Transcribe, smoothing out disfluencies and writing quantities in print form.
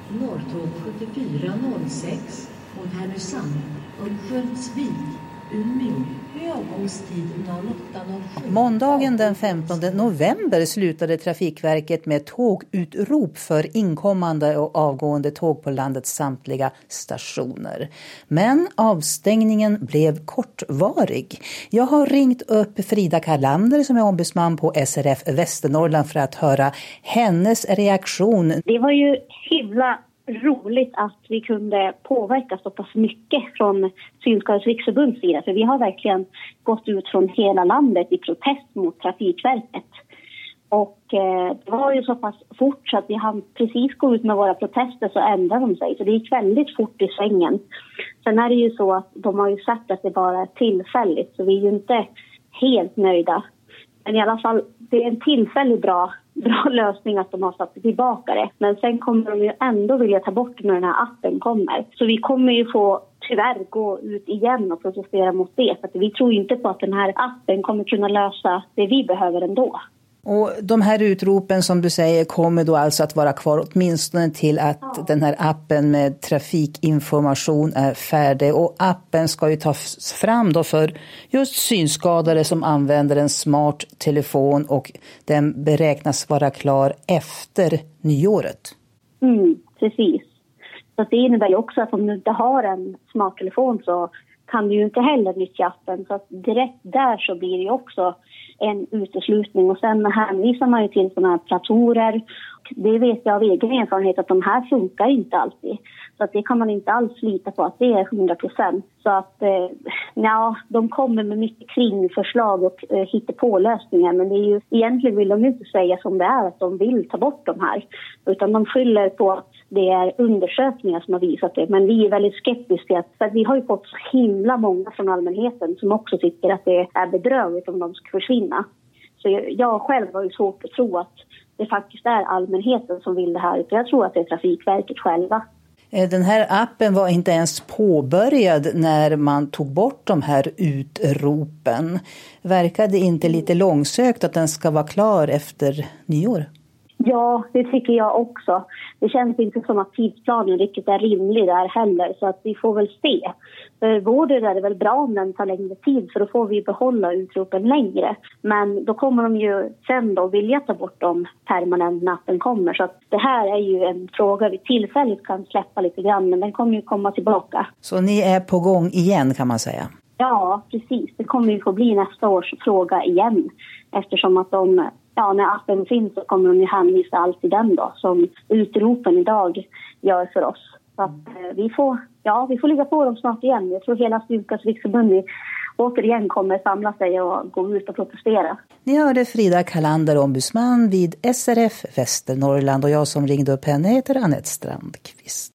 Norrtåg 7406 mot Härnösand, Örnsköldsvik, Umeå, avgångstid 08.07. Måndagen den 15 november slutade Trafikverket med tågutrop för inkommande och avgående tåg på landets samtliga stationer. Men avstängningen blev kortvarig. Jag har ringt upp Frida Karlander som är ombudsman på SRF Västernorrland för att höra hennes reaktion. Det var ju himla roligt att vi kunde påverka så pass mycket från Synskadades riksförbunds sida. För vi har verkligen gått ut från hela landet i protest mot Trafikverket. Och det var ju så pass fort så att vi hann precis gå ut med våra protester så ändrade de sig. Så det gick väldigt fort i svängen. Sen är det ju så att de har ju sagt att det bara är tillfälligt. Så vi är ju inte helt nöjda. Men i alla fall, det är en tillfällig bra lösning att de har satt tillbaka det. Men sen kommer de ju ändå vilja ta bort när den här appen kommer. Så vi kommer ju få tyvärr gå ut igen och protestera mot det. För att vi tror inte på att den här appen kommer kunna lösa det vi behöver ändå. Och de här utropen som du säger kommer då alltså att vara kvar åtminstone till att den här appen med trafikinformation är färdig. Och appen ska ju tas fram då för just synskadade som använder en smart telefon och den beräknas vara klar efter nyåret. Precis. Så det innebär ju också att om du inte har en smart telefon så kan du ju inte heller nyttja appen. Så att direkt där så blir det ju också en uteslutning. Och sen hänvisar man ju till sådana här platorer. Det vet jag av egen erfarenhet att de här funkar inte alltid. Så att det kan man inte alls lita på att det är 100%. Så att de kommer med mycket kringförslag och hittar på lösningar. Men det är ju, egentligen vill de inte säga som det är att de vill ta bort de här. Utan de skyller på att det är undersökningar som har visat det. Men vi är väldigt skeptiska. För vi har ju fått så himla många från allmänheten som också tycker att det är bedrövligt om de ska försvinna. Så jag själv har ju svårt att tro att det faktiskt är allmänheten som vill det här. Jag tror att det är Trafikverket själva. Den här appen var inte ens påbörjad när man tog bort de här utropen. Verkade inte lite långsökt att den ska vara klar efter nyår? Ja, det tycker jag också. Det känns inte som att tidsplanen riktigt är rimlig där heller. Så att vi får väl se. För vår del är det väl bra om den tar längre tid. För då får vi behålla utropen längre. Men då kommer de ju sen då vilja ta bort dem permanent när appen kommer. Så att det här är ju en fråga vi tillfälligt kan släppa lite grann. Men den kommer ju komma tillbaka. Så ni är på gång igen kan man säga? Ja, precis. Det kommer ju få bli nästa års fråga igen. Eftersom att när appen finns så kommer de ju hänvisa allt till den då. Som utropen idag gör för oss. Så att vi får ligga på dem snart igen. Jag tror hela Synskadades riksförbund återigen kommer samla sig och gå ut och protestera. Ni hörde Frida Karlander, ombudsman vid SRF Västernorrland. Och jag som ringde upp henne heter Anette Strandqvist.